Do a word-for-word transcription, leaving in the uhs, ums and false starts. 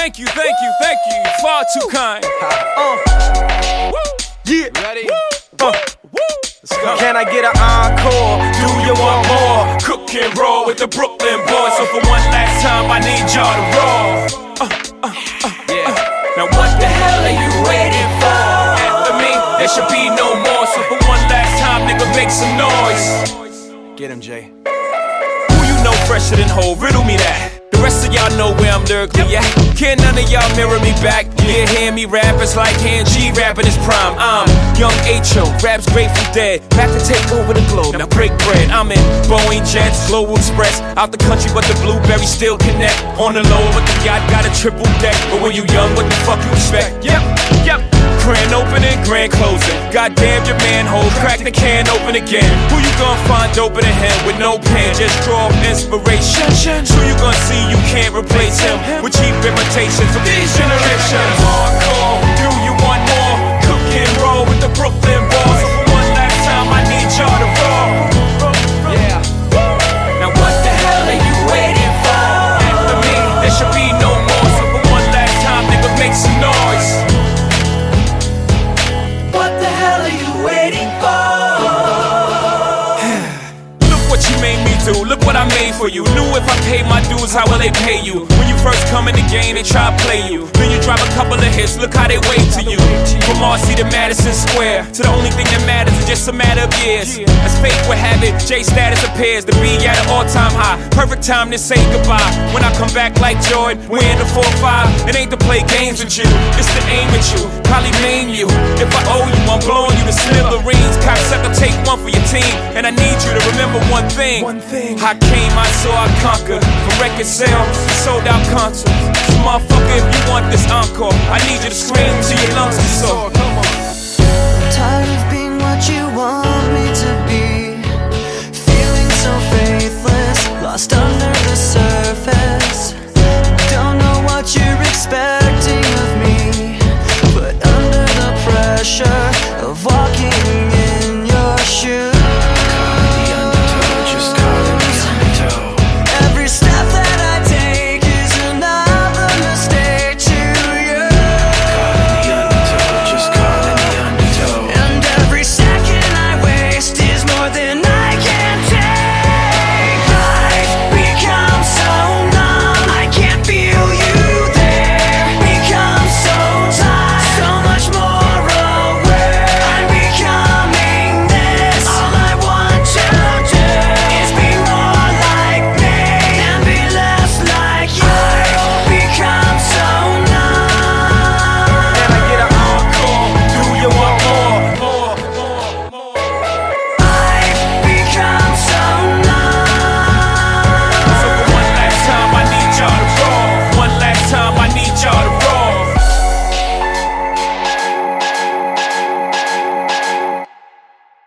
Thank you, thank you, thank you. Far too kind. Uh. Woo. Yeah. Ready? Uh. Let's go. Can I get an encore? Do you want more? Cook and roll with the Brooklyn boys. So for one last time, I need y'all to roll. Uh, uh, uh, Yeah. uh. Now what the hell are you waiting for? After me, there should be no more. So for one last time, nigga, make some noise. Get him, Jay. Who you know fresher than Hov? Riddle me that. The rest of y'all know where I'm lyrically at. Can none of y'all mirror me back? Yeah, hear me rap, it's like hand G rapping his prime. I'm young H O, raps Grateful Dead, back to take over the globe. Now break bread. I'm in Boeing Jets, Global Express, out the country, but the blueberries still connect. On the low, but the yacht got a triple deck. But when you young, what the fuck you expect? Yep, yep. Grand opening, grand closing. Goddamn your manhole, crack the can open again. Who you gonna find open in him with no pen? Just draw inspiration. Who you gonna see you can't replace him with cheap imitations of these generations? Hardcore, do you want more? Cook and roll with the Brooklyn boys. So for one last time, I need y'all to roll. Yeah. Now what the hell are you waiting for? After me, there should be no more. So for one last time, nigga, make some noise. What the hell are you waiting for? Look what you made me do, look what I made for you. Knew if I paid my dues, how will they pay you? When you first come in the game, they try to play you. Then you drop a couple of hits, look how they wait to you. From Marcy to Madison Square, to the only thing that matters is just a matter of years. As fate would have it, J status appears to be at an all-time high. Perfect time to say goodbye. When I come back like Jordan, we're in the four five. It ain't to play games with you, it's to aim at you, probably maim you. If I owe you, I'm blowing you to smithereens. Cocksucker, take one for your team, and I need you to remember one thing. One thing. I came, I saw, I conquered. From record sales, sold out concerts. So motherfucker, if you want this encore, I need you to scream till your lungs are sore. Come on. Tired of being what you want me to be, feeling so faithless, lost under